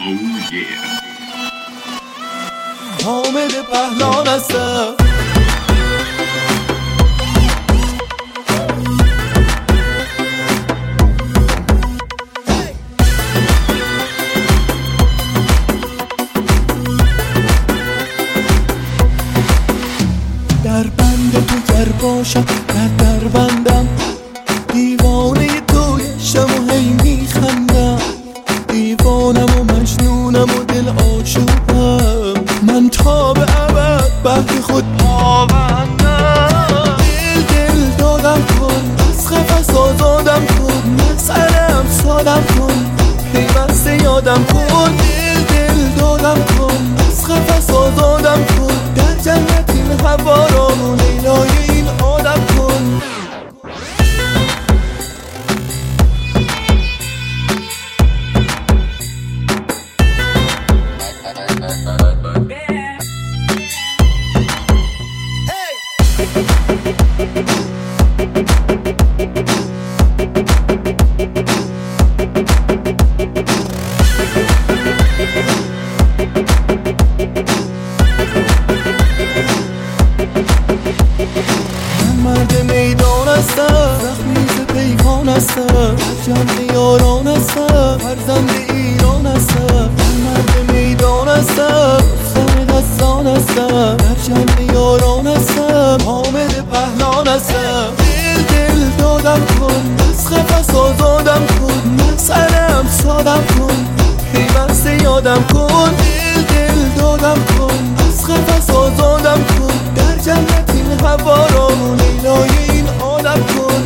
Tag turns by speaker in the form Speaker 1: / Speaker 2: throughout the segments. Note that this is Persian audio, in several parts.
Speaker 1: حامد پهلان هستم. در بند تو گر باشم در بندم، دیوانه توی شم و هی میخندم، دیوانم و مجنونم و دل آشوبم، من تا به ابد بهر خود پابندم. دل دادم کن، از قفس آزادم کن، مسئله‌ام سادم کن، پیوسته یادم کن. دل دادم کن، از قفس آزادم کن، در جنت این هوا را و لیلای این آدم کن. مرد میدان هستم، زخمی پیکان هستم، جمع یاران هستم، فرزند ایران هستم. مرد میدان هستم، سر دستان هستم، در جمع یاران هستم، حامد پهلان هستم. دل دادم کن، از قفس آزادم کن، مسئله‌ام سادم کن، پیوسته یادم کن. دل دادم کن، از قفس آزادم کن، در جنت این هوا را و لیلای این آدم کن.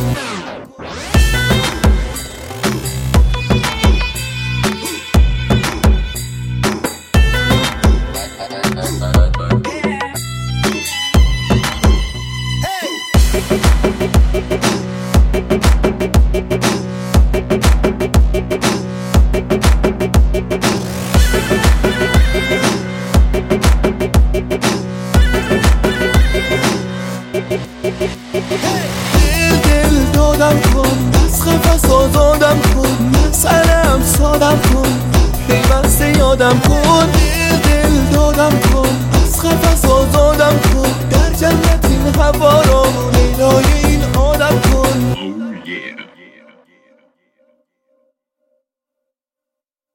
Speaker 1: دل دادم کن، از قفس آزادم کن، مسئله‌ام سادم کن، پیوسته یادم کن. دل دادم کن، از قفس آزادم کن، در جنت این هوا را